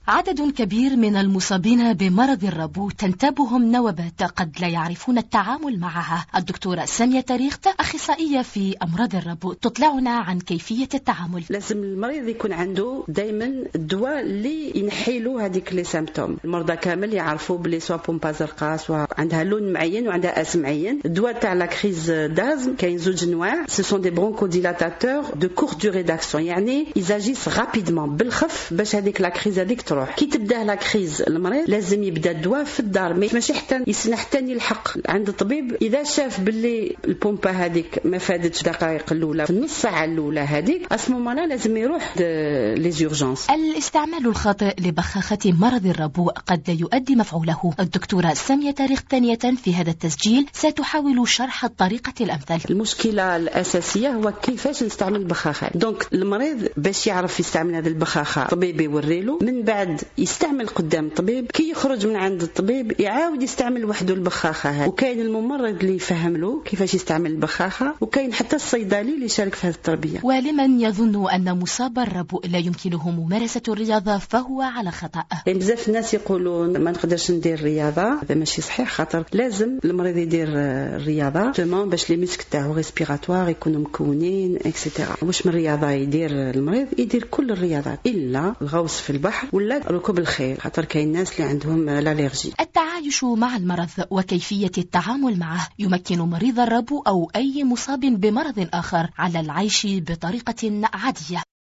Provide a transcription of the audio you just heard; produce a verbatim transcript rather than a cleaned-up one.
عدد كبير من المصابين بمرض الربو تنتابهم نوبات قد لا يعرفون التعامل معها. الدكتورة سامية تاريخت أخصائية في أمراض الربو تطلعنا عن كيفية التعامل. لازم المريض يكون عنده دايما الدواء اللي ينحيلوا هذيك لي سيمبتوم. المرضى كامل يعرفوا بلي سوا بومبا زرقاء سوا عندها لون معين وعندها اس معين. الدواء تاع لا كريز دازم كاين زوج انواع، سي سون دي برونكوديلاتاتور دو كور دوري داكسيون، يعني يزاجيس رابيدمون بالخف باش هذيك لا كريز هذيك تروح. كي تبدا لا كريز المريض لازم يبدا الدواء في الدار، ماشي حتى يسنى حتى يلحق عند الطبيب. اذا شاف باللي البومبا هذيك ما فادتش دقائق الاولى في النص ساعه الاولى هذيك اسمومانا لازم يروح لي زورجونس. الاستعمال الخاطئ لبخاخه مرض الربو قد لا يؤدي مفعوله. الدكتورة سامية تاريخ ثانية في هذا التسجيل ستحاول شرح الطريقة الأمثل. المشكلة الأساسية هو كيفاش نستعمل البخاخة. دونك المريض باش يعرف يستعمل هذه البخاخة الطبيب يوريله، من بعد يستعمل قدام الطبيب، كي يخرج من عند الطبيب يعاود يستعمل وحده البخاخة هذه. وكاين الممرض اللي يفهم له كيفاش يستعمل البخاخة، وكاين حتى الصيدلي اللي يشارك في هذه التربية. ولمن يظن أن مصاب الربو لا يمكنه ممارسة الرياضة فهو على خطأ. يعني بزاف الناس يقولون ما نقدرش ندير الرياضة، هذا ماشي صحيح، خاطر لازم المريض يدير الرياضة تمام باش لي مسك تاعو ريسبيراتوار يكونوا مكونين اكسيتيرا. واش من رياضة يدير المريض؟ يدير كل الرياضات إلا الغوص في البحر ولا ركوب الخيل، خاطر كاين ناس اللي عندهم الالرجي. التعايش مع المرض وكيفية التعامل معه يمكن مريض الربو أو أي مصاب بمرض آخر على العيش بطريقة عادية.